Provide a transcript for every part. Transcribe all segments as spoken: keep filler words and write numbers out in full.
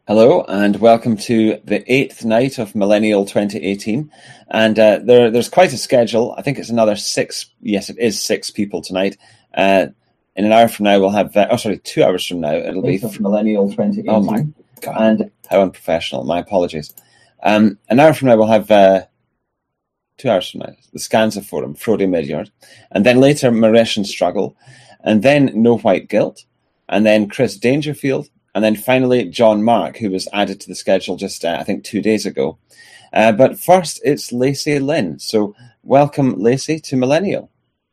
Hello and welcome to the eighth night of Millennial twenty eighteen. And uh, there, there's quite a schedule. I think it's another six. Yes, it is six people tonight. Uh, in an hour from now, we'll have. Uh, oh, sorry, two hours from now, it'll be of Millennial twenty eighteen. Oh my God! And how unprofessional! My apologies. Um, an hour from now, we'll have uh, two hours from now the Scanza Forum, Frode Midyard, and then later Maresh and Struggle, and then No White Guilt, and then Chris Dangerfield. And then finally, John Mark, who was added to the schedule just, uh, I think, two days ago. Uh, but first, it's Lacey Lynn. So welcome, Lacey, to Millennial.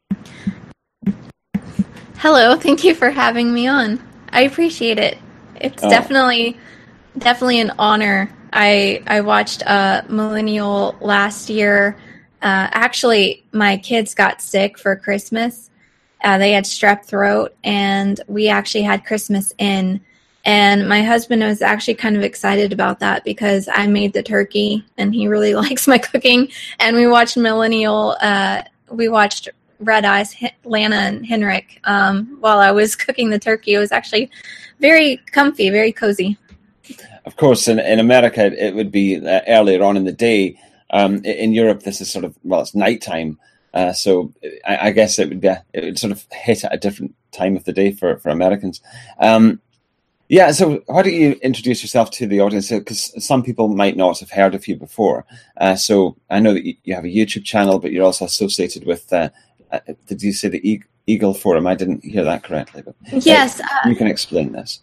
Hello. Thank you for having me on. I appreciate it. It's oh. definitely definitely an honor. I I watched uh, Millennial last year. Uh, actually, my kids got sick for Christmas. Uh, they had strep throat, and we actually had Christmas in. And my husband was actually kind of excited about that because I made the turkey and he really likes my cooking. And we watched Millennial, uh, we watched Red Eyes, Lana and Henrik um, while I was cooking the turkey. It was actually very comfy, very cozy. Of course, in, in America, it would be uh, earlier on in the day. Um, in Europe, this is sort of, well, it's nighttime. Uh, so I, I guess it would be, it would sort of hit at a different time of the day for, for Americans. Um, Yeah, so how do you introduce yourself to the audience? Because some people might not have heard of you before. Uh, so I know that you have a YouTube channel, but you're also associated with, uh, uh, did you say the Eagle Forum? I didn't hear that correctly. But yes. Uh, you can explain this.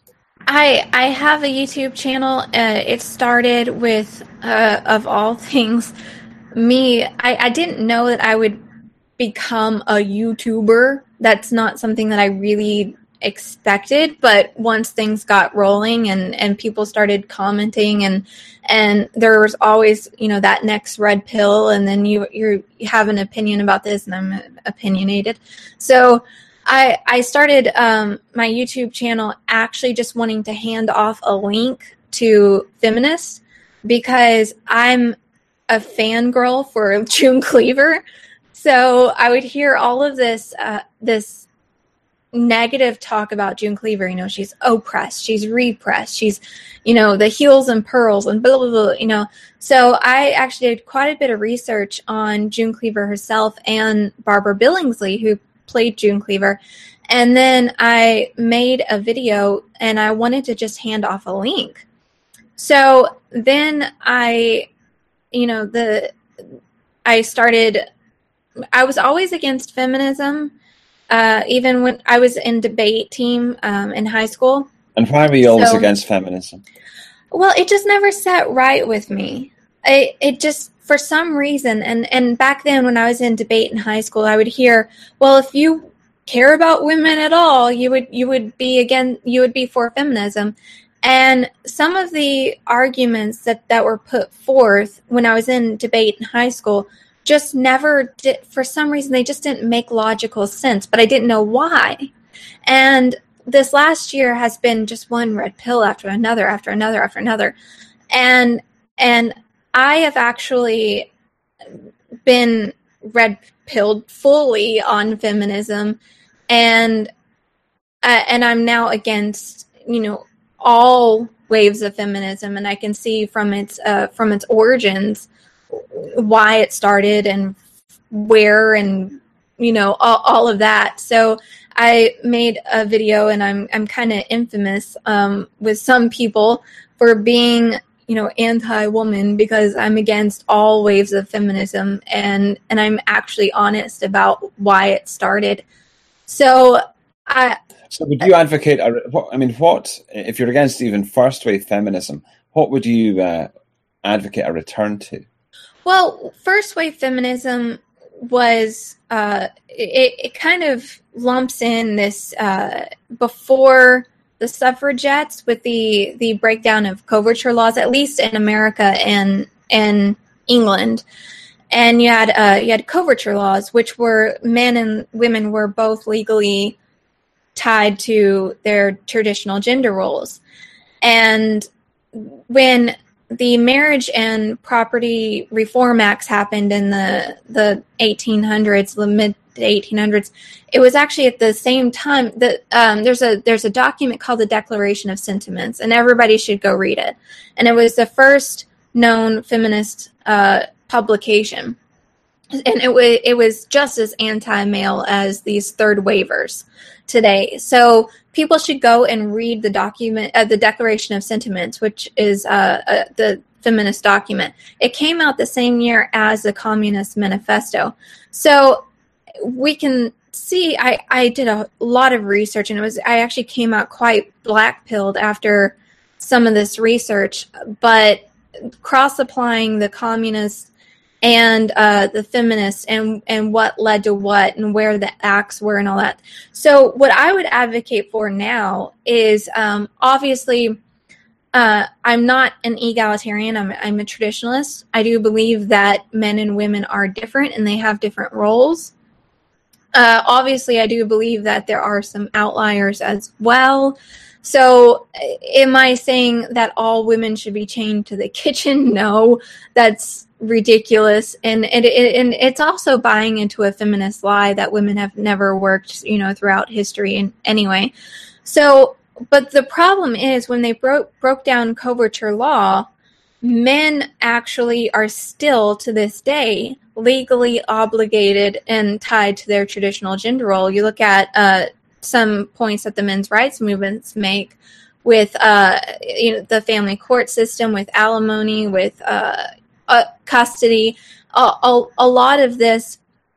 I I have a YouTube channel. Uh, it started with, uh, of all things, me. I, I didn't know that I would become a YouTuber. That's not something that I really expected, but once things got rolling and and people started commenting and and there was always, you know, that next red pill, and then you you have an opinion about this, and I'm opinionated. So I I started um, my YouTube channel actually just wanting to hand off a link to feminists because I'm a fangirl for June Cleaver. So I would hear all of this uh, this negative talk about June Cleaver. You know, she's oppressed, she's repressed, she's, you know, the heels and pearls and blah, blah, blah, you know. So I actually did quite a bit of research on June Cleaver herself and Barbara Billingsley, who played June Cleaver. And then I made a video and I wanted to just hand off a link. So then I, you know, the, I started, I was always against feminism. Uh, even when I was in debate team um, in high school. And why were you always so, against feminism? Well, it just never sat right with me. I, it just, for some reason, and, and back then when I was in debate in high school, I would hear, well, if you care about women at all, you would you would be again, you would be for feminism. And some of the arguments that, that were put forth when I was in debate in high school just never did, for some reason, they just didn't make logical sense, but I didn't know why. And this last year has been just one red pill after another, after another, after another. And, and I have actually been red pilled fully on feminism, and, uh, and I'm now against, you know, all waves of feminism. And I can see from its, uh, from its origins, why it started and where, and you know, all, all of that. So I made a video, and I'm I'm kind of infamous um, with some people for being, you know, anti-woman because I'm against all waves of feminism, and and I'm actually honest about why it started. So I. So would you advocate? A, what, I mean, what if you're against even first wave feminism? What would you uh, advocate a return to? Well, first wave feminism was, uh, it, it kind of lumps in this, uh, before the suffragettes with the, the breakdown of coverture laws, at least in America and, and England. And you had, uh, you had coverture laws, which were men and women were both legally tied to their traditional gender roles. And when the Marriage and Property Reform Acts happened in the, the eighteen hundreds, the mid the eighteen hundreds. It was actually at the same time that um, there's a there's a document called the Declaration of Sentiments, and everybody should go read it. And it was the first known feminist uh, publication, and it was it was just as anti-male as these third waivers today. So people should go and read the document, uh, the Declaration of Sentiments, which is uh, uh, the feminist document. It came out the same year as the Communist Manifesto. So we can see, I, I did a lot of research, and it was I actually came out quite black-pilled after some of this research, but cross-applying the communist and uh, the feminists and, and what led to what and where the acts were and all that. So what I would advocate for now is um, obviously uh, I'm not an egalitarian. I'm, I'm a traditionalist. I do believe that men and women are different and they have different roles. Uh, obviously, I do believe that there are some outliers as well. So am I saying that all women should be chained to the kitchen? No, that's ridiculous. And, and, and it's also buying into a feminist lie that women have never worked, you know, throughout history in anyway. So, but the problem is when they broke, broke down coverture law, men actually are still to this day legally obligated and tied to their traditional gender role. You look at uh, some points that the men's rights movements make with uh, you know, the family court system, with alimony, with uh, uh, custody. A, a, a lot of this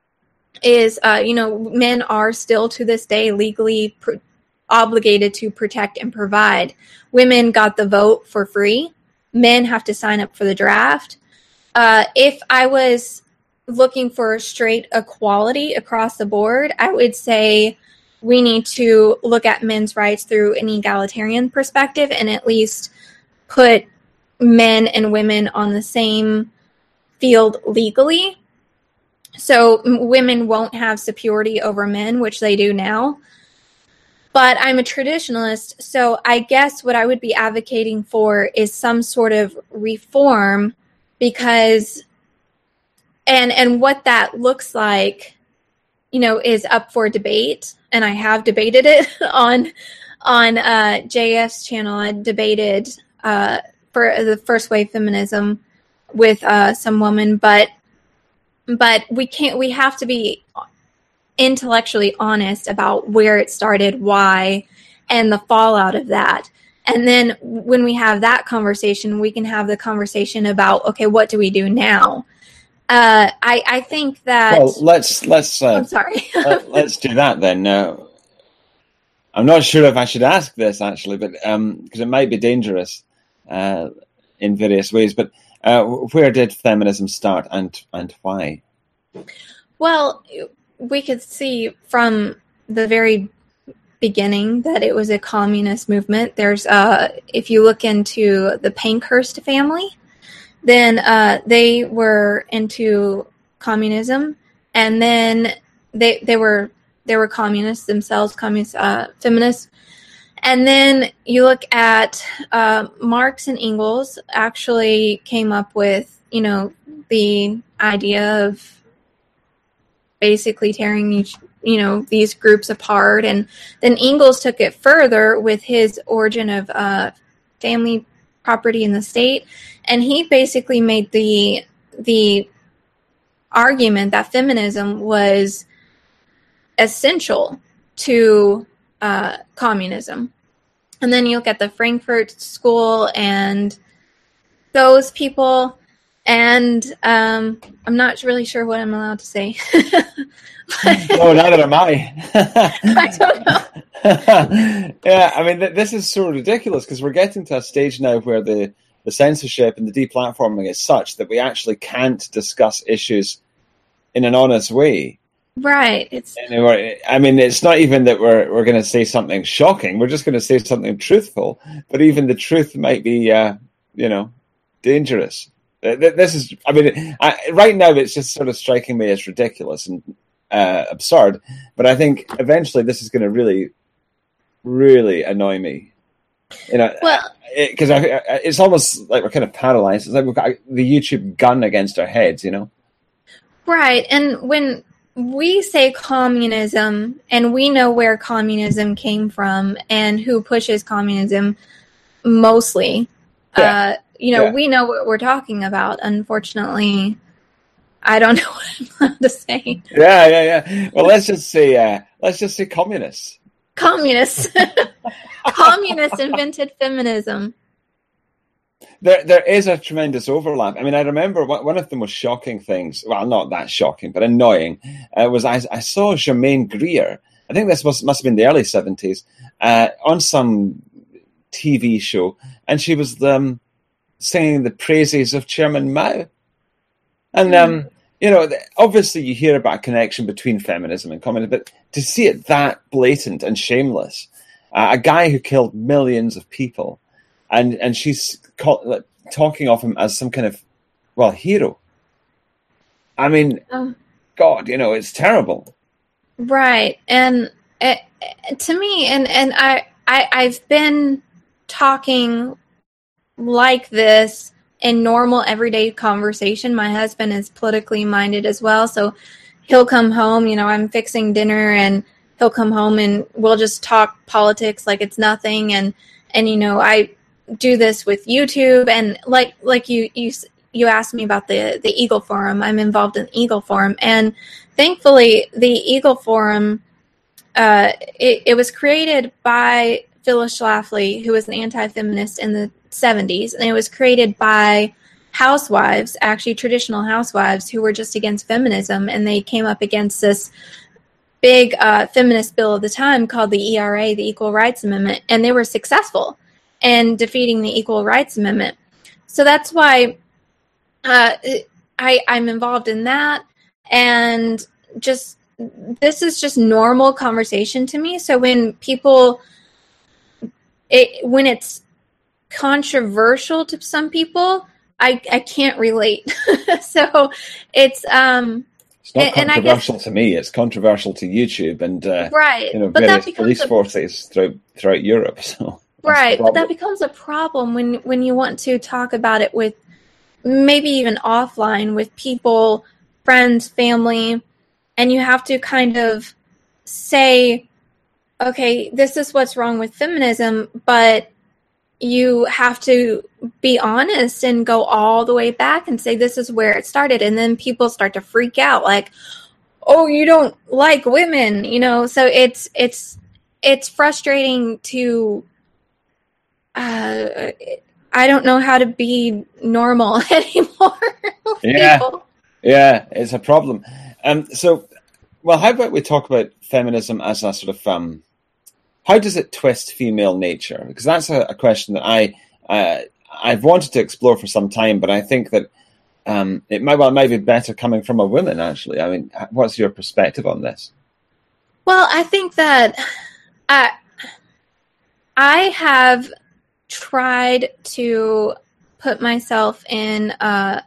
is, uh, you know, men are still to this day legally pr- obligated to protect and provide. Women got the vote for free. Men have to sign up for the draft. Uh, if I was looking for straight equality across the board, I would say we need to look at men's rights through an egalitarian perspective and at least put men and women on the same field legally. So women won't have superiority over men, which they do now. But I'm a traditionalist, so I guess what I would be advocating for is some sort of reform, because, and and what that looks like, you know, is up for debate, and I have debated it on on uh, J F's channel. I debated uh, for the first wave feminism with uh, some woman, but but we can't. We have to be intellectually honest about where it started, why, and the fallout of that. And then when we have that conversation, we can have the conversation about, okay, what do we do now? Uh, I, I think that... Well, let's... let's uh, I'm sorry. let, let's do that then. Uh, I'm not sure if I should ask this, actually, but because um, it might be dangerous uh, in various ways. But uh, where did feminism start, and, and why? Well... we could see from the very beginning that it was a communist movement. There's, uh, if you look into the Pankhurst family, then uh, they were into communism, and then they they were they were communists themselves, communist uh, feminists. And then you look at uh, Marx and Engels actually came up with, you know, the idea of basically tearing each, you know, these groups apart. And then Engels took it further with his origin of uh, family property in the state. And he basically made the the argument that feminism was essential to uh, communism. And then you look at the Frankfurt School and those people... And um, I'm not really sure what I'm allowed to say. No, neither am I. I don't know. Yeah, I mean, th- this is so ridiculous because we're getting to a stage now where the, the censorship and the deplatforming is such that we actually can't discuss issues in an honest way. Right. It's. I mean, it's not even that we're we're going to say something shocking. We're just going to say something truthful. But even the truth might be, uh, you know, dangerous. This is, I mean, I, right now it's just sort of striking me as ridiculous and uh, absurd. But I think eventually this is going to really, really annoy me. You know, well, because it, it's almost like we're kind of paralyzed. It's like we've got the YouTube gun against our heads, you know? Right. And when we say communism, and we know where communism came from and who pushes communism mostly. Yeah. Uh, you know, yeah. we know what we're talking about. Unfortunately, I don't know what I'm allowed to say. Yeah, yeah, yeah. Well, let's just say, uh, let's just say communists. Communists. Communists invented feminism. There, there is a tremendous overlap. I mean, I remember one of the most shocking things, well, not that shocking, but annoying, uh, was I, I saw Germaine Greer, I think this was, must have been the early seventies, uh, on some T V show, and she was um, singing the praises of Chairman Mao. And, mm. um, you know, obviously you hear about a connection between feminism and communism, but to see it that blatant and shameless, uh, a guy who killed millions of people, and, and she's call, like, talking of him as some kind of, well, hero. I mean, oh. God, you know, it's terrible. Right. And it, to me, and, and I, I, I've been talking like this in normal everyday conversation. My husband is politically minded as well, so he'll come home, you know, I'm fixing dinner, and he'll come home and we'll just talk politics like it's nothing. And, and you know, I do this with YouTube, and like like you you you asked me about the the Eagle Forum. I'm involved in Eagle Forum, and thankfully the Eagle Forum uh, it, it was created by Phyllis Schlafly, who was an anti-feminist in the seventies, and it was created by housewives, actually traditional housewives, who were just against feminism, and they came up against this big uh, feminist bill of the time called the E R A, the Equal Rights Amendment, and they were successful and defeating the Equal Rights Amendment. So that's why uh, I, I'm involved in that. And just, this is just normal conversation to me. So when people, it, when it's controversial to some people, I, I can't relate. So it's, um, it's not and, controversial and I guess, to me. It's controversial to YouTube and, uh, right. you know, but various that police a, forces throughout, throughout Europe. So. Right, but that becomes a problem when, when you want to talk about it with maybe even offline with people, friends, family, and you have to kind of say, okay, this is what's wrong with feminism, but you have to be honest and go all the way back and say this is where it started. And then people start to freak out like, oh, you don't like women, you know? So it's, it's, it's frustrating to, Uh, I don't know how to be normal anymore. Yeah, yeah, it's a problem. Um, so, well, how about we talk about feminism as a sort of, um, how does it twist female nature? Because that's a, a question that I, uh, I've wanted to explore for some time, but I think that um, it might, well, it might be better coming from a woman, actually. I mean, what's your perspective on this? Well, I think that I, I have tried to put myself in uh,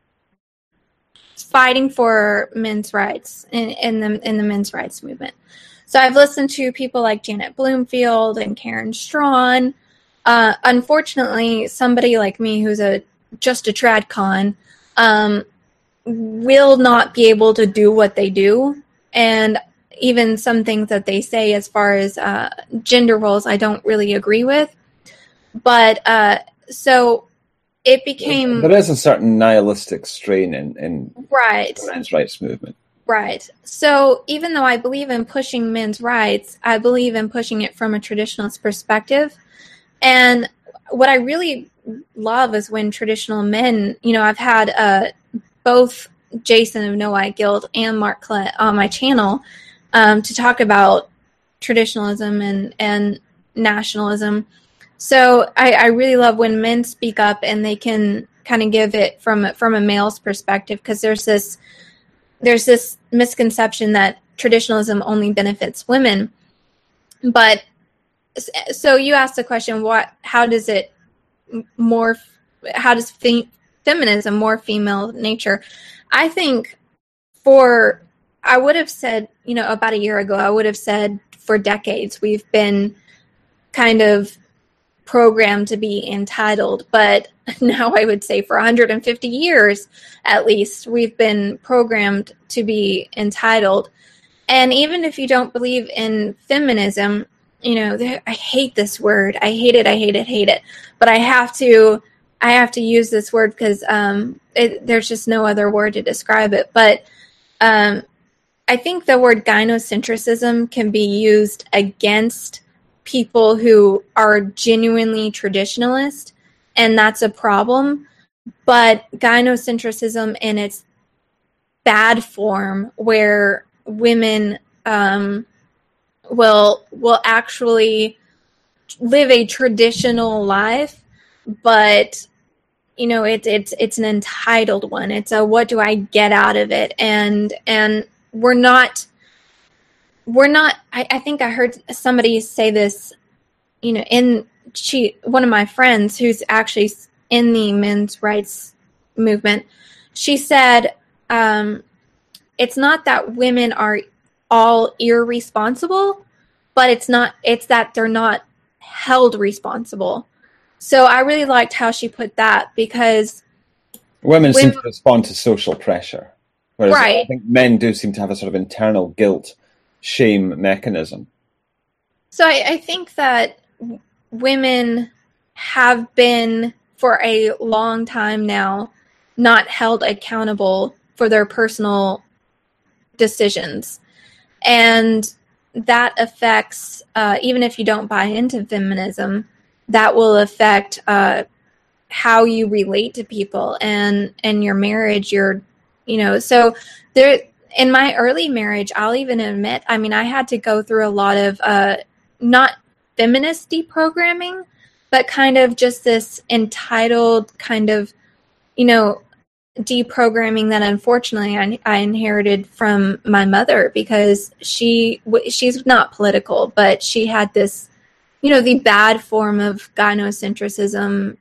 fighting for men's rights in, in the in the men's rights movement. So I've listened to people like Janet Bloomfield and Karen Strawn. Uh, unfortunately, somebody like me who's a just a tradcon um, will not be able to do what they do, and even some things that they say as far as uh, gender roles, I don't really agree with. But uh, so it became... There is a certain nihilistic strain in, in right. the men's rights movement. Right. So even though I believe in pushing men's rights, I believe in pushing it from a traditionalist perspective. And what I really love is when traditional men, you know, I've had uh, both Jason of No Eye Guild and Mark Klett on my channel um, to talk about traditionalism and, and nationalism. So I, I really love when men speak up and they can kind of give it from from a male's perspective, because there's this there's this misconception that traditionalism only benefits women. But so you asked the question, what? How does it morph? How does fe- feminism morph female nature? I think for I would have said, you know, about a year ago, I would have said for decades we've been kind of programmed to be entitled. But now I would say for one hundred fifty years, at least, we've been programmed to be entitled. And even if you don't believe in feminism, you know, there, I hate this word. I hate it. I hate it. Hate it. But I have to, I have to use this word because um, it, there's just no other word to describe it. But um, I think the word gynocentrism can be used against people who are genuinely traditionalist, and that's a problem. But gynocentrism in its bad form, where women um, will will actually live a traditional life, but you know, it's it's it's an entitled one. It's a what do I get out of it? And and we're not we're not. I, I think I heard somebody say this. You know, in she one of my friends who's actually in the men's rights movement. She said, um, "It's not that women are all irresponsible, but it's not. It's that they're not held responsible." So I really liked how she put that, because women, women seem to respond to social pressure, whereas right. I think men do seem to have a sort of internal guilt, shame mechanism. So I, I think that women have been for a long time now not held accountable for their personal decisions, and that affects uh, even if you don't buy into feminism, that will affect uh, how you relate to people and and your marriage. Your you know so there in my early marriage, I'll even admit, I mean, I had to go through a lot of uh, not feminist deprogramming, but kind of just this entitled kind of, you know, deprogramming that unfortunately I, I inherited from my mother, because she she's not political, but she had this, you know, the bad form of gynocentrism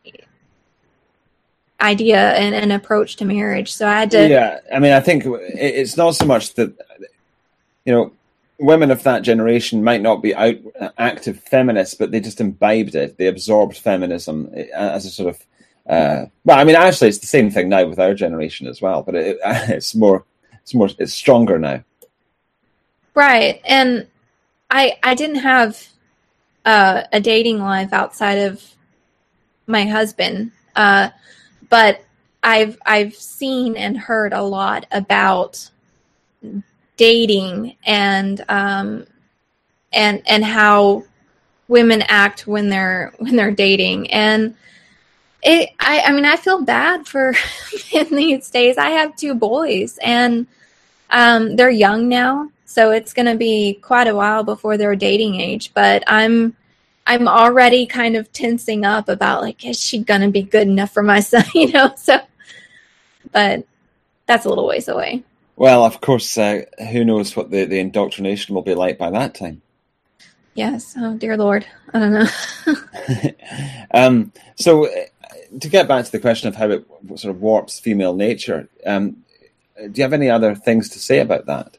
idea and an approach to marriage. So I had to. Yeah, I mean, I think it's not so much that, you know, women of that generation might not be out active feminists, but they just imbibed it. They absorbed feminism as a sort of, uh, well, I mean, actually, it's the same thing now with our generation as well, but it, it's more, it's more, it's stronger now. Right, and I I didn't have uh, a dating life outside of my husband, uh, but I've I've seen and heard a lot about dating and um and and how women act when they're when they're dating, and it I, I mean I feel bad for men these days. I have two boys, and um they're young now, so it's going to be quite a while before they're dating age, but I'm I'm already kind of tensing up about, like, is she going to be good enough for my son, you know? So, but that's a little ways away. Well, of course, uh, who knows what the, the indoctrination will be like by that time. Yes. Oh, dear Lord. I don't know. um, so uh, to get back to the question of how it sort of warps female nature, um, do you have any other things to say about that?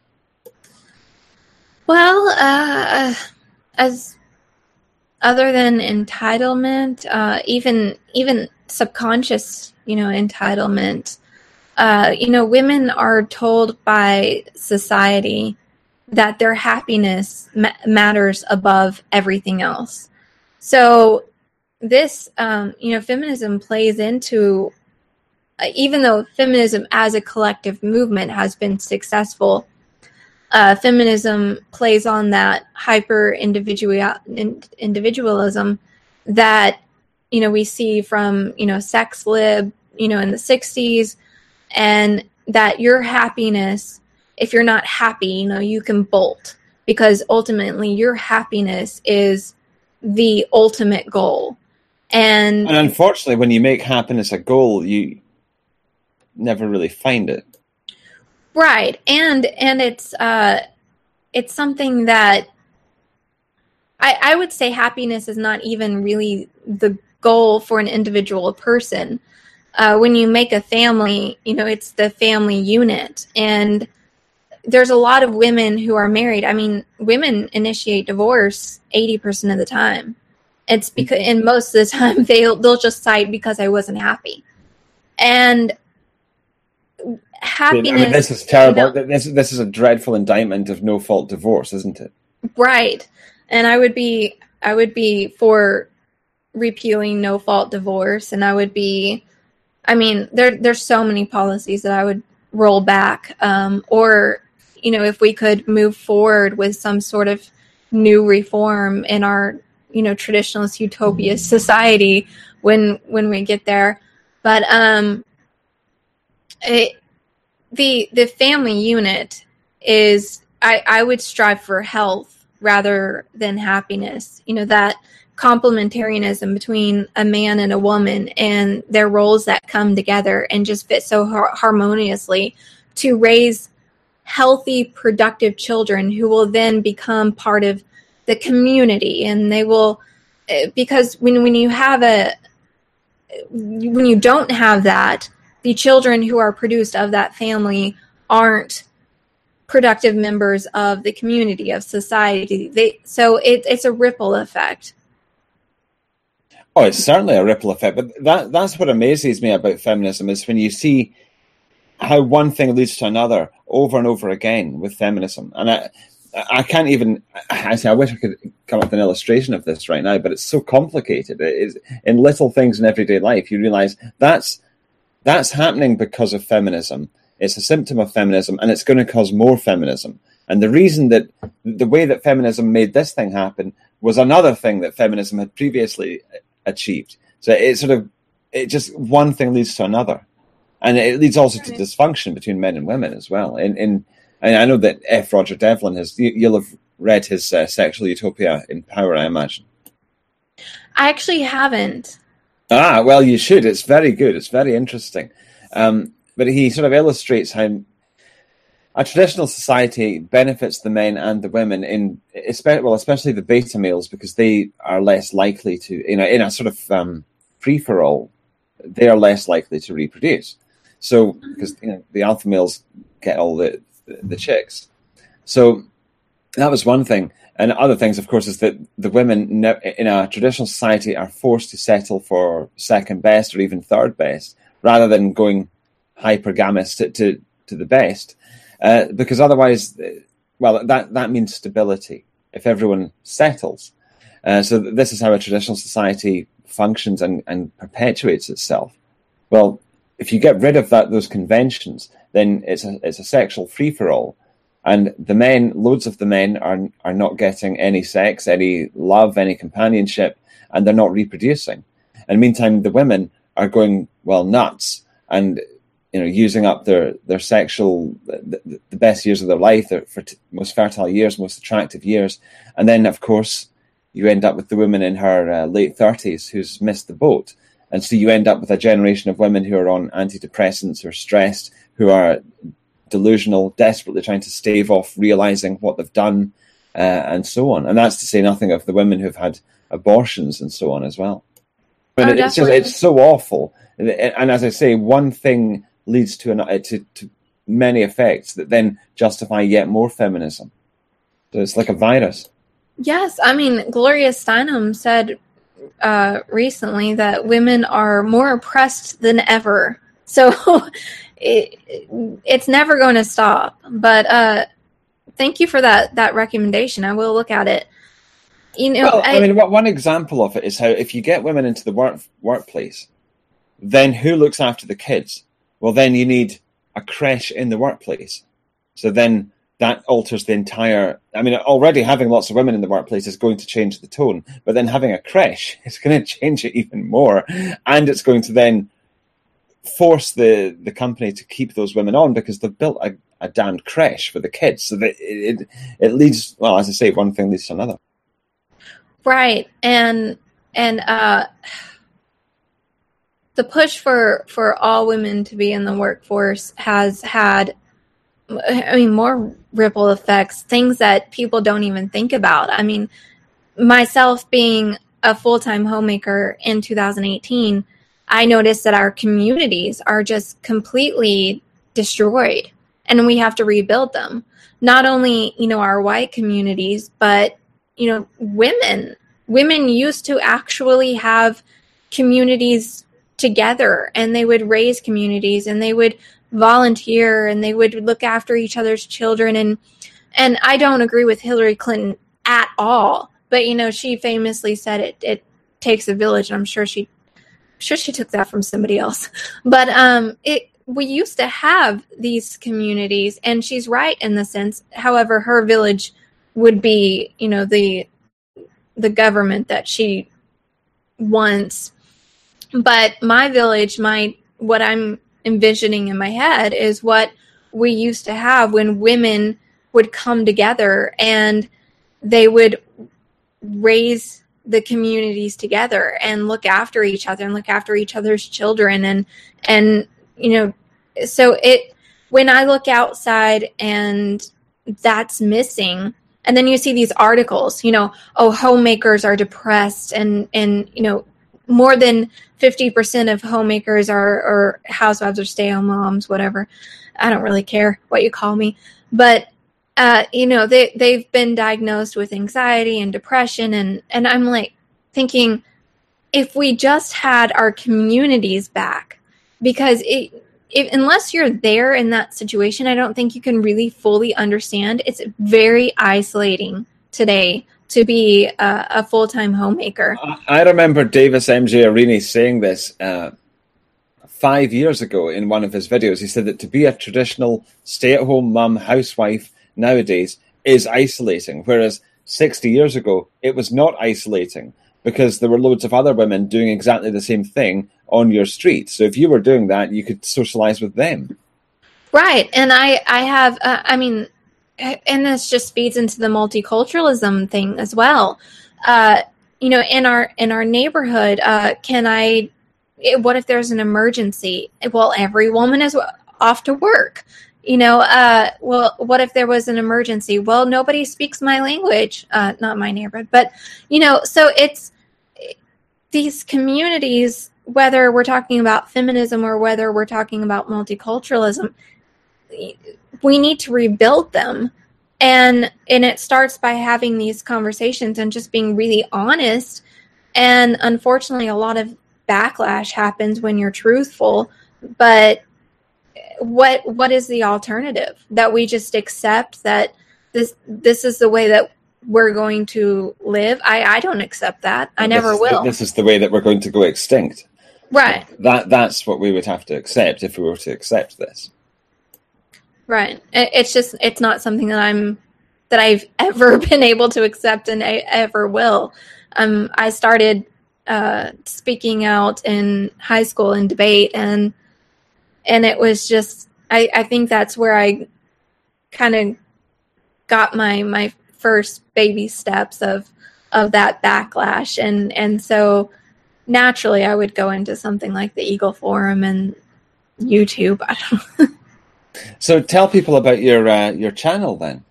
Well, uh, as other than entitlement, uh, even even subconscious, you know, entitlement, uh, you know, women are told by society that their happiness ma- matters above everything else. So this, um, you know, feminism plays into, uh, even though feminism as a collective movement has been successful, uh, feminism plays on that hyper individual individualism that, you know, we see from, you know, sex lib, you know, in the sixties, and that your happiness, if you're not happy, you know, you can bolt, because ultimately your happiness is the ultimate goal. And, and unfortunately, when you make happiness a goal, you never really find it. Right. And, and it's, uh, it's something that I, I would say happiness is not even really the goal for an individual person. Uh, when you make a family, you know, it's the family unit. And there's a lot of women who are married. I mean, women initiate divorce eighty percent of the time. It's because, and most of the time they'll they'll just cite because I wasn't happy, and happiness. I mean, this is terrible. You know, this this is a dreadful indictment of no fault divorce, isn't it? Right, and I would be I would be for repealing no fault divorce, and I would be. I mean, there there's so many policies that I would roll back, um, or you know, if we could move forward with some sort of new reform in our, you know, traditionalist utopia society when when we get there. But um, it, the the family unit is, I, I would strive for health rather than happiness. You know, that complementarianism between a man and a woman and their roles that come together and just fit so har- harmoniously to raise healthy, productive children who will then become part of the community. And they will, because when, when you have a, when you don't have that, the children who are produced of that family aren't productive members of the community, of society. They, so it, it's a ripple effect. Oh, it's certainly a ripple effect. But that that's what amazes me about feminism is when you see how one thing leads to another over and over again with feminism. And I, I can't even, I say, I wish I could come up with an illustration of this right now, but it's so complicated. It is, in little things in everyday life, you realize that's, that's happening because of feminism. It's a symptom of feminism, and it's going to cause more feminism. And the reason that the way that feminism made this thing happen was another thing that feminism had previously achieved. So it sort of, it just, one thing leads to another. And it leads also to dysfunction between men and women as well. In, in and I know that F. Roger Devlin has, you, you'll have read his uh, Sexual Utopia in Power, I imagine. I actually haven't. Ah, well, you should. It's very good. It's very interesting. Um, but he sort of illustrates how a traditional society benefits the men and the women in, especially, well, especially the beta males, because they are less likely to, you know, in a sort of um, free-for-all, they are less likely to reproduce. So, because you know, the alpha males get all the, the the chicks. So that was one thing. And other things, of course, is that the women in a traditional society are forced to settle for second best or even third best, rather than going hypergamous to, to, to the best. Uh, because otherwise, well, that, that means stability if everyone settles. Uh, so this is how a traditional society functions and, and perpetuates itself. Well, if you get rid of that those conventions, then it's a it's a sexual free-for-all. And the men, loads of the men are are not getting any sex, any love, any companionship, and they're not reproducing. And meantime, the women are going, well, nuts and, you know, using up their, their sexual, the, the best years of their life, their most fertile years, most attractive years. And then, of course, you end up with the woman in her uh, late thirties who's missed the boat. And so you end up with a generation of women who are on antidepressants, who are stressed, who are delusional, desperately trying to stave off realizing what they've done, uh, and so on. And that's to say nothing of the women who've had abortions and so on as well. But oh, it's just, it's so awful. And as I say, one thing leads to, an, to, to many effects that then justify yet more feminism. So it's like a virus. Yes, I mean, Gloria Steinem said uh, recently that women are more oppressed than ever. So it, it's never going to stop. But uh, thank you for that that recommendation. I will look at it. You know, well, I, I mean, one example of it is how if you get women into the work workplace, then who looks after the kids? Well, then you need a creche in the workplace. So then that alters the entire, I mean, already having lots of women in the workplace is going to change the tone, but then having a creche is going to change it even more. And it's going to then force the, the company to keep those women on because they've built a, a damned creche for the kids. So that it, it leads, well, as I say, one thing leads to another. Right. And, and, uh, the push for, for all women to be in the workforce has had, I mean, more ripple effects, things that people don't even think about. I mean, myself being a full-time homemaker in two thousand eighteen, I noticed that our communities are just completely destroyed and we have to rebuild them. Not only, you know, our white communities, but, you know, women, women used to actually have communities together, and they would raise communities, and they would volunteer, and they would look after each other's children. And and I don't agree with Hillary Clinton at all, but you know, she famously said it it takes a village, and I'm sure she I'm sure she took that from somebody else. But um it we used to have these communities, and she's right in the sense. However, her village would be, you know, the the government that she wants. But my village, my what I'm envisioning in my head is what we used to have when women would come together and they would raise the communities together and look after each other and look after each other's children. And, and, you know, so it, when I look outside and that's missing, and then you see these articles, you know, oh, homemakers are depressed, and, and, you know, more than fifty percent of homemakers are, or housewives or stay-at-home moms, whatever. I don't really care what you call me. But, uh, you know, they, they've been diagnosed with anxiety and depression. And, and I'm like thinking, if we just had our communities back, because it, it, unless you're there in that situation, I don't think you can really fully understand. It's very isolating today to be a, a full-time homemaker. I remember Davis M J Arini saying this uh, five years ago in one of his videos. He said that to be a traditional stay-at-home mum housewife nowadays is isolating, whereas sixty years ago it was not isolating, because there were loads of other women doing exactly the same thing on your street. So if you were doing that, you could socialize with them. Right. And I, I have, uh, I mean, and this just feeds into the multiculturalism thing as well. Uh, you know, in our in our neighborhood, uh, can I? What if there's an emergency? Well, every woman is off to work. You know, uh, well, what if there was an emergency? Well, nobody speaks my language, uh, not my neighborhood, but you know, so it's these communities. Whether we're talking about feminism or whether we're talking about multiculturalism, we need to rebuild them. And and it starts by having these conversations and just being really honest. And unfortunately, a lot of backlash happens when you're truthful. But what what is the alternative? That we just accept that this this is the way that we're going to live? I, I don't accept that. I never will. The, this is the way that we're going to go extinct. Right. That That's what we would have to accept if we were to accept this. Right. It's just, it's not something that I'm, that I've ever been able to accept, and I ever will. Um, I started uh, speaking out in high school in debate, and and it was just, I, I think that's where I kind of got my my first baby steps of of that backlash, and and so naturally I would go into something like the Eagle Forum and YouTube. I don't know. So tell people about your uh, your channel then.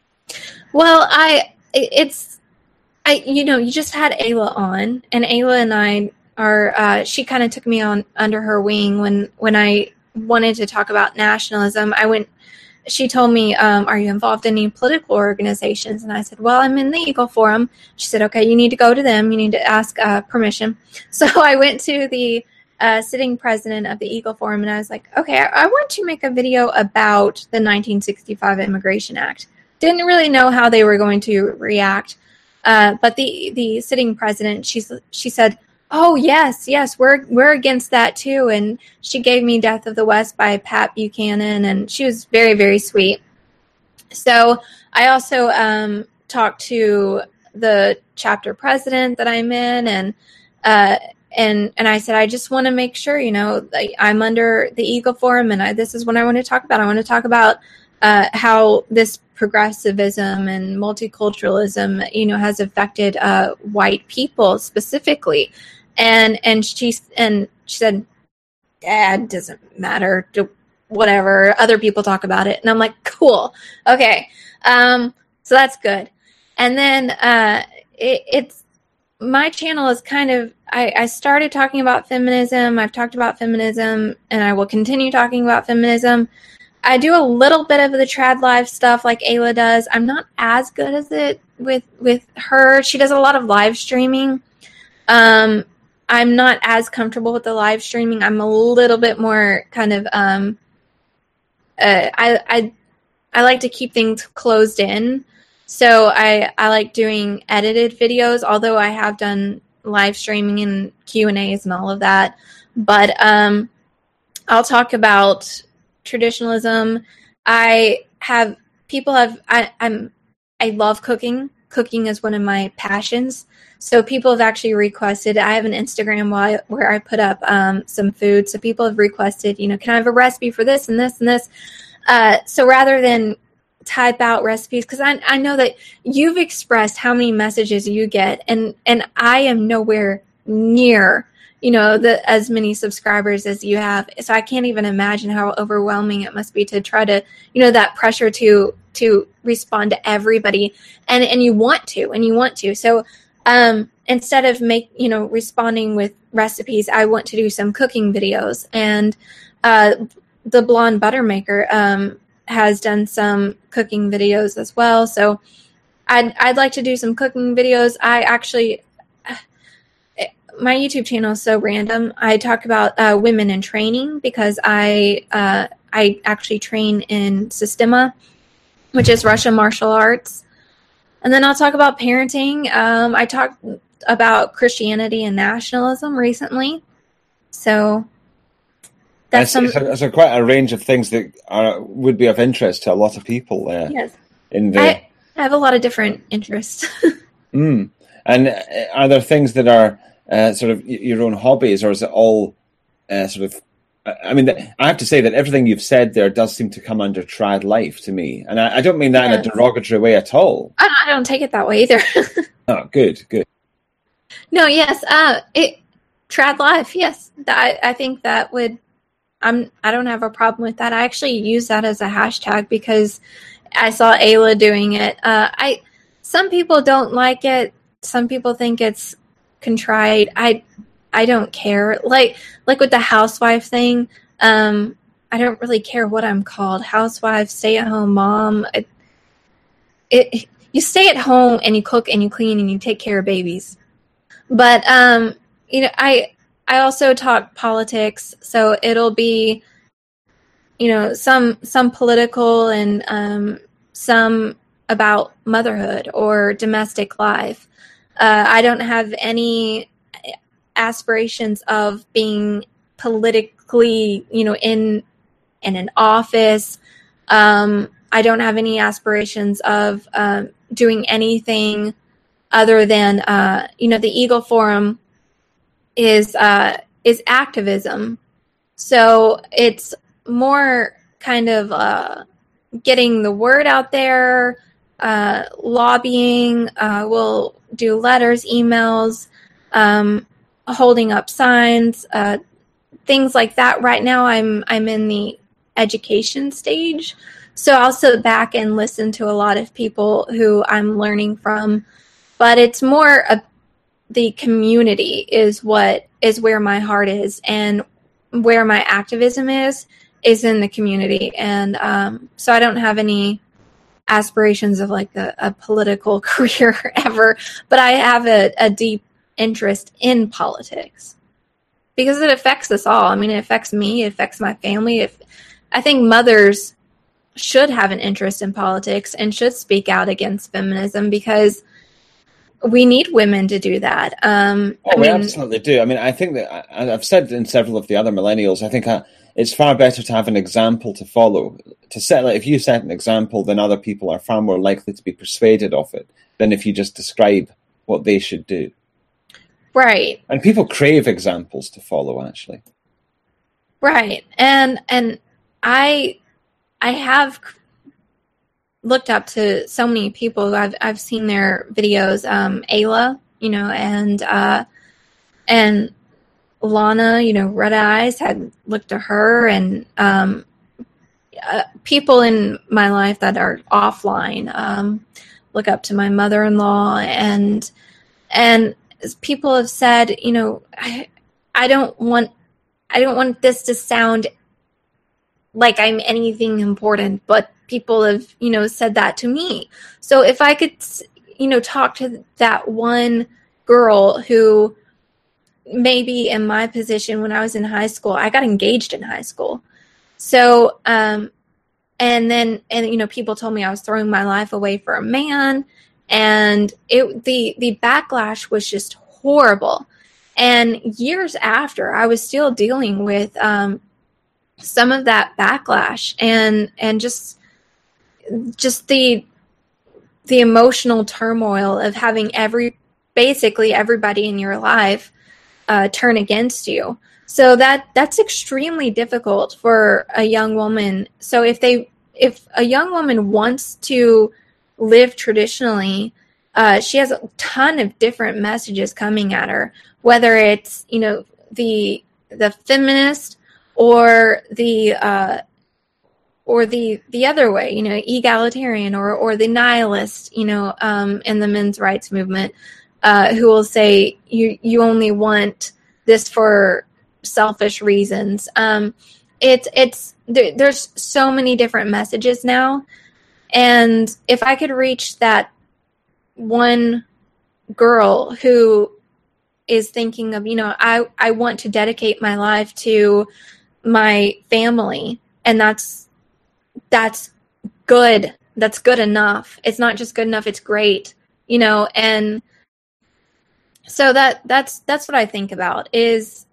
Well, I it's I you know you just had Ayla on, and Ayla and I are uh, she kind of took me on under her wing when when I wanted to talk about nationalism. I went. She told me, um, "Are you involved in any political organizations?" And I said, "Well, I'm in the Eagle Forum." She said, "Okay, you need to go to them. You need to ask uh, permission." So I went to the Uh, sitting president of the Eagle Forum, and I was like, okay, I, I want to make a video about the nineteen sixty-five Immigration Act. Didn't really know how they were going to react, uh, but the the sitting president, she she said, "Oh yes, yes, we're we're against that too," and she gave me "Death of the West" by Pat Buchanan, and she was very very sweet. So I also um, talked to the chapter president that I'm in, and uh, And and I said, I just want to make sure, you know, I'm under the Eagle Forum, and I, this is what I want to talk about. I want to talk about uh, how this progressivism and multiculturalism, you know, has affected uh, white people specifically. And and she and she said, "Yeah, it doesn't matter. Whatever. Other people talk about it." And I'm like, cool. Okay. Um, so that's good. And then uh, it, it's. My channel is kind of, I, I started talking about feminism. I've talked about feminism, and I will continue talking about feminism. I do a little bit of the Trad Live stuff like Ayla does. I'm not as good as it with with her. She does a lot of live streaming. Um, I'm not as comfortable with the live streaming. I'm a little bit more kind of um, uh, I I I like to keep things closed in. So I I like doing edited videos, although I have done live streaming and Q and A's and all of that. But um, I'll talk about traditionalism. I have people have I, I'm I love cooking. Cooking is one of my passions. So people have actually requested. I have an Instagram where I, where I put up um, some food. So people have requested, you know, can I have a recipe for this and this and this? Uh, so rather than type out recipes, because I I know that you've expressed how many messages you get, and and I am nowhere near, you know, the as many subscribers as you have. So I can't even imagine how overwhelming it must be to try to, you know, that pressure to to respond to everybody, and and you want to, and you want to. So um, instead of make you know responding with recipes, I want to do some cooking videos. And uh, the Blonde Butter Maker um, has done some cooking videos as well. So I'd I'd like to do some cooking videos. I actually. My YouTube channel is so random. I talk about uh, women in training because I uh, I actually train in Sistema, which is Russian martial arts. And then I'll talk about parenting. Um, I talked about Christianity and nationalism recently. So that's some. It's, a, it's a quite a range of things that are, would be of interest to a lot of people. Uh, yes. In the... I, I have a lot of different interests. mm. And are there things that are Uh, sort of your own hobbies, or is it all uh, sort of? I mean, I have to say that everything you've said there does seem to come under trad life to me, and I, I don't mean that yes. in a derogatory way at all. I, I don't take it that way either. Oh, good, good. No, yes, uh, it trad life. Yes, I, I think that would. I'm. I don't have a problem with that. I actually use that as a hashtag because I saw Ayla doing it. Uh, I. Some people don't like it. Some people think it's contrite. I I don't care. Like like with the housewife thing, um, I don't really care what I'm called. Housewife, stay at home mom. It, it you stay at home and you cook and you clean and you take care of babies. But um, you know, I I also talk politics, so it'll be you know some some political and um, some about motherhood or domestic life. Uh, I don't have any aspirations of being politically, you know, in in an office. Um, I don't have any aspirations of um, doing anything other than, uh, you know, the Eagle Forum is uh, is activism. So it's more kind of uh, getting the word out there, uh, lobbying. Uh, we'll do letters, emails, um, holding up signs, uh, things like that. Right now, I'm I'm in the education stage, so I'll sit back and listen to a lot of people who I'm learning from. But it's more a, the community is what is where my heart is, and where my activism is is in the community. And um, so I don't have any aspirations of like a, a political career ever, but I have a, a deep interest in politics because it affects us all. I mean, it affects me, it affects my family. If I think mothers should have an interest in politics and should speak out against feminism because we need women to do that. Um, oh, I we mean, absolutely do. I mean, I think that I, I've said in several of the other millennials, I think I, it's far better to have an example to follow. To set, like, if you set an example, then other people are far more likely to be persuaded of it than if you just describe what they should do. Right. And people crave examples to follow, actually. Right. And and I I have looked up to so many people. I've I've seen their videos. Um, Ayla, you know, and uh, and Lana, you know, Red Eyes, had looked to her, and um, uh, people in my life that are offline um, look up to my mother-in-law, and and people have said, you know, I I don't want I don't want this to sound like I'm anything important, but people have, you know, said that to me. So if I could, you know, talk to that one girl who maybe in my position when I was in high school, I got engaged in high school. So, um, and then, and, you know, people told me I was throwing my life away for a man, and it, the, the backlash was just horrible. And years after, I was still dealing with, um, some of that backlash and, and just, just the, the emotional turmoil of having every, basically everybody in your life Uh, turn against you. So that that's extremely difficult for a young woman. So if they if a young woman wants to live traditionally, uh, she has a ton of different messages coming at her, whether it's, you know, the the feminist or the uh, or the the other way, you know, egalitarian or or the nihilist, you know, um, in the men's rights movement. Uh, who will say you you only want this for selfish reasons. Um, it's it's there, there's so many different messages now, and if I could reach that one girl who is thinking of, you know, I I want to dedicate my life to my family, and that's that's good. That's good enough. It's not just good enough. It's great, you know, and so that that's that's what I think about is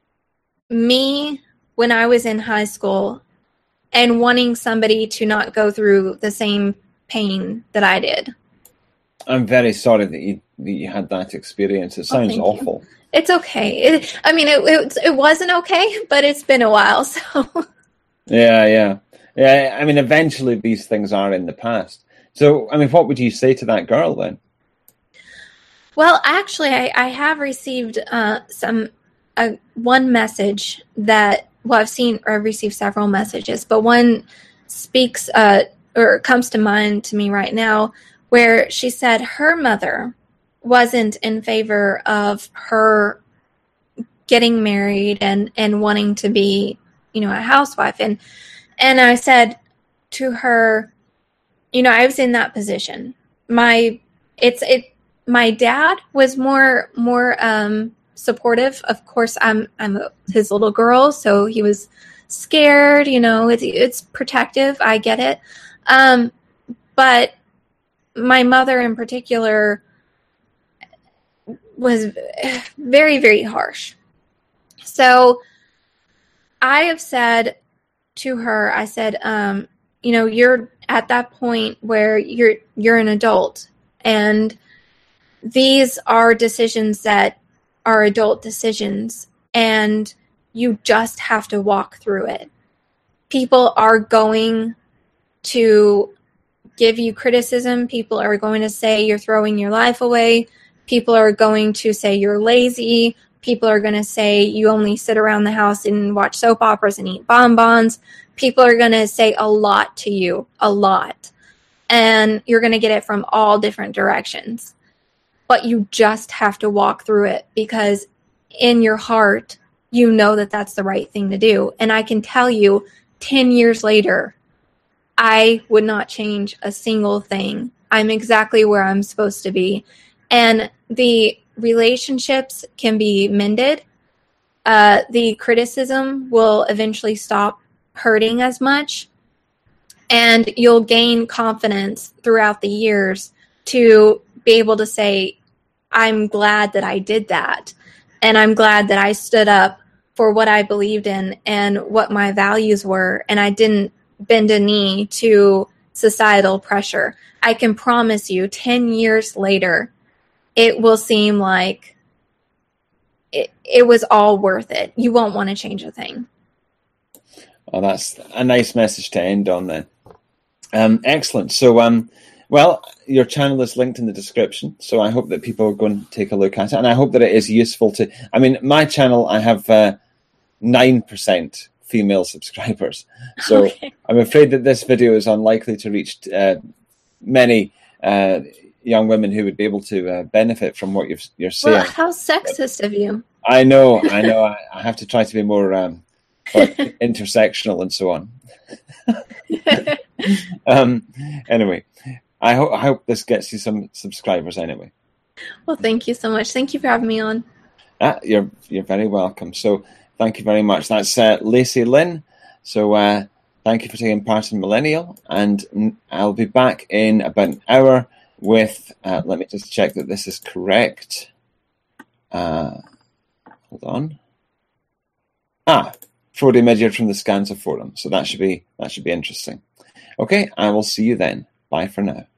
me when I was in high school and wanting somebody to not go through the same pain that I did. I'm very sorry that you that you had that experience. It sounds oh, awful. You. It's okay. It, I mean, it, it it wasn't okay, but it's been a while. So yeah, yeah, yeah. I mean, eventually these things are in the past. So, I mean, what would you say to that girl then? Well, actually, I, I have received uh, some uh, one message that, well, I've seen or I've received several messages, but one speaks uh, or comes to mind to me right now where she said her mother wasn't in favor of her getting married and, and wanting to be, you know, a housewife. And, and I said to her, you know, I was in that position. My, it's, it, My dad was more more um, supportive. Of course, I'm I'm his little girl, so he was scared. You know, it's it's protective. I get it, um, but my mother in particular was very very harsh. So I have said to her, I said, um, you know, you're at that point where you're you're an adult and these are decisions that are adult decisions, and you just have to walk through it. People are going to give you criticism. People are going to say you're throwing your life away. People are going to say you're lazy. People are going to say you only sit around the house and watch soap operas and eat bonbons. People are going to say a lot to you, a lot. And you're going to get it from all different directions. But you just have to walk through it because in your heart, you know that that's the right thing to do. And I can tell you, ten years later, I would not change a single thing. I'm exactly where I'm supposed to be. And the relationships can be mended. Uh, the criticism will eventually stop hurting as much. And you'll gain confidence throughout the years to be able to say, I'm glad that I did that. And I'm glad that I stood up for what I believed in and what my values were. And I didn't bend a knee to societal pressure. I can promise you ten years later, it will seem like it, it was all worth it. You won't want to change a thing. Well, that's a nice message to end on then. Um, excellent. So, um, well, your channel is linked in the description, so I hope that people are going to take a look at it, and I hope that it is useful to... I mean, my channel, I have uh, nine percent female subscribers, so okay. I'm afraid that this video is unlikely to reach uh, many uh, young women who would be able to uh, benefit from what you're, you're saying. Well, how sexist of you. I know, I know. I, I have to try to be more um, like intersectional and so on. um, anyway, I, ho- I hope this gets you some subscribers anyway. Well, thank you so much. Thank you for having me on. Ah, you're you're very welcome. So thank you very much. That's uh, Lacey Lynn. So uh, thank you for taking part in Millennial, and I'll be back in about an hour with. Uh, let me just check that this is correct. Uh, hold on. Ah, Frode Midgard from the Scanser Forum. So that should be that should be interesting. Okay, I will see you then. Bye for now.